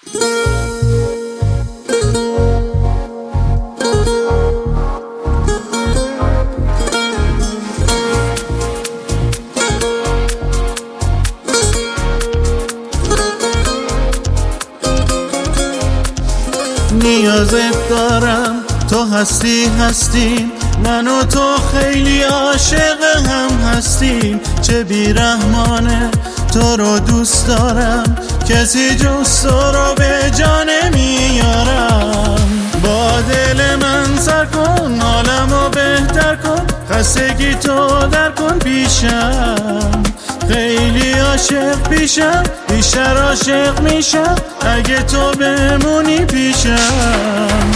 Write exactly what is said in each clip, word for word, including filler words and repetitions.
نیازت دارم، تو هستی هستیم، من و تو خیلی عاشق هم هستیم. چه بیرحمانه تو رو دوست دارم، کسی جز تو رو به جا نمیارم. با دل من سر کن، حالمو بهتر کن، خستگی تو در کن پیشم. خیلی عاشق پیشم، بیشتر عاشق میشم اگه تو بمونی پیشم.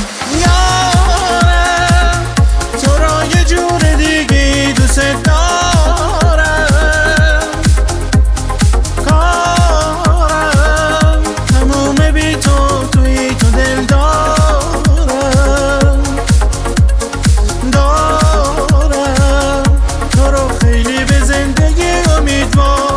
یارم تو را یه جور دیگی دوست دارم، کارم تمومه بی تو، توی تو دل دارم دارم تو رو خیلی به زندگی امیدوارم.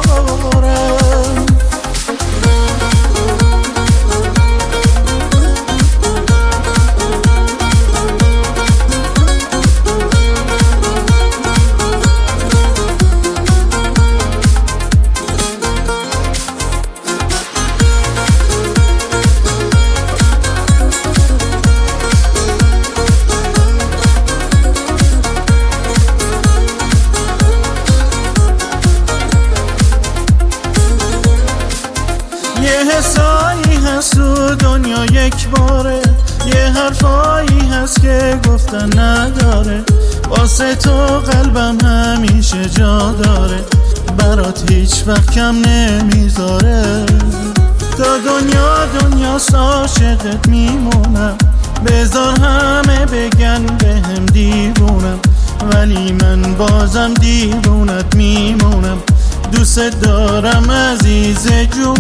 یه حسایی هست تو دنیا یک باره، یه حرفایی هست که گفتن نداره. واسه تو قلبم همیشه جا داره، برات هیچ وقت کم نمیذاره. تا دنیا دنیا عاشقت میمونم، بذار همه بگن بهم دیوونم، ولی من بازم دیوونت میمونم. دوست دارم عزیز جون.